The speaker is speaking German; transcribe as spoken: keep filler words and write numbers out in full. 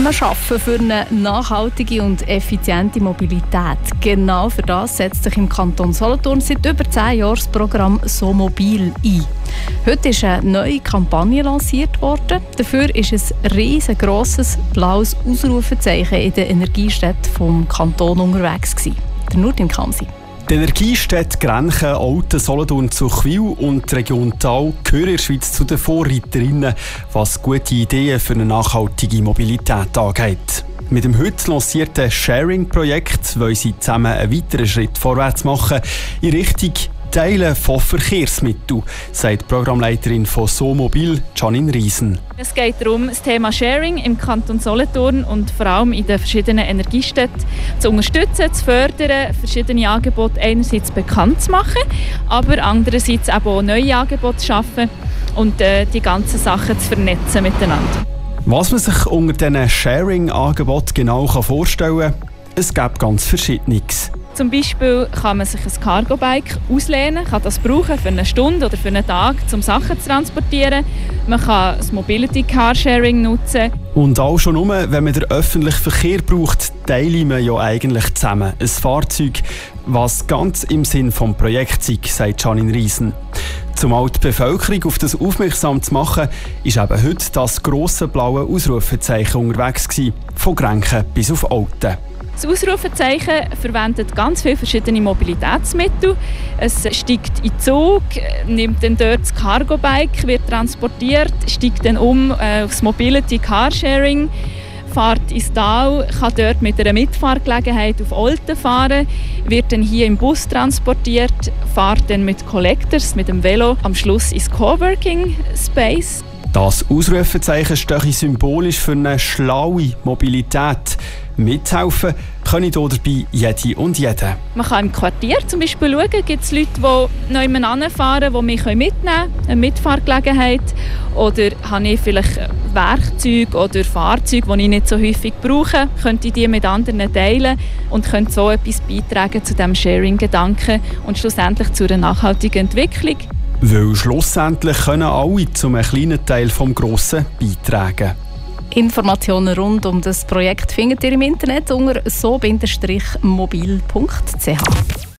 Zusammenarbeiten für eine nachhaltige und effiziente Mobilität. Genau für das setzt sich im Kanton Solothurn seit über zehn Jahren das Programm «So Mobil» ein. Heute ist eine neue Kampagne lanciert worden. Dafür ist ein riesengroßes blaues Ausrufezeichen in den Energiestädten vom Kanton unterwegs gewesen. Der Nurdin Kamsi. Die Energiestädte Grenchen, Olten, Solothurn, Zuchwil und die Region Thal gehören in der Schweiz zu den Vorreiterinnen, was gute Ideen für eine nachhaltige Mobilität angeht. Mit dem heute lancierten Sharing-Projekt wollen sie zusammen einen weiteren Schritt vorwärts machen in Richtung Teilen von Verkehrsmitteln, sagt die Programmleiterin von «So Mobil», Janine Riesen. Es geht darum, das Thema Sharing im Kanton Solothurn und vor allem in den verschiedenen Energiestädten zu unterstützen, zu fördern, verschiedene Angebote einerseits bekannt zu machen, aber andererseits eben auch neue Angebote zu schaffen und äh, die ganzen Sachen zu vernetzen miteinander. Was man sich unter diesen Sharing-Angeboten genau vorstellen kann, es gibt ganz Verschiedenes. Zum Beispiel kann man sich ein Cargo-Bike auslehnen, kann das brauchen für eine Stunde oder für einen Tag, um Sachen zu transportieren. Man kann das Mobility Carsharing nutzen. Und auch schon nur, wenn man den öffentlichen Verkehr braucht, teilen wir ja eigentlich zusammen ein Fahrzeug, was ganz im Sinn des Projekts ist, sagt Janine Riesen. Um auch die Bevölkerung auf das aufmerksam zu machen, ist eben heute das grosse blaue Ausrufezeichen unterwegs gewesen, von Grenchen bis auf Olten. Das Ausrufezeichen verwendet ganz viele verschiedene Mobilitätsmittel. Es steigt in den Zug, nimmt dann dort das Cargo-Bike, wird transportiert, steigt dann um äh, aufs Mobility Carsharing, fährt ins Tal, kann dort mit einer Mitfahrgelegenheit auf Olten fahren, wird dann hier im Bus transportiert, fährt dann mit Collectors, mit dem Velo, am Schluss ins Coworking Space. Das Ausrufezeichen steht symbolisch für eine schlaue Mobilität. Mithelfen können hier dabei jede und jeder. Man kann im Quartier zum Beispiel schauen, gibt es Leute, die noch jemanden fahren, die mich mitnehmen können, eine Mitfahrgelegenheit. Oder habe ich vielleicht Werkzeuge oder Fahrzeuge, die ich nicht so häufig brauche, könnte ich die mit anderen teilen und könnte so etwas beitragen zu diesem Sharing-Gedanken und schlussendlich zu einer nachhaltigen Entwicklung. Weil schlussendlich können alle zu einem kleinen Teil vom Grossen beitragen. Informationen rund um das Projekt findet ihr im Internet unter so mobil punkt c h.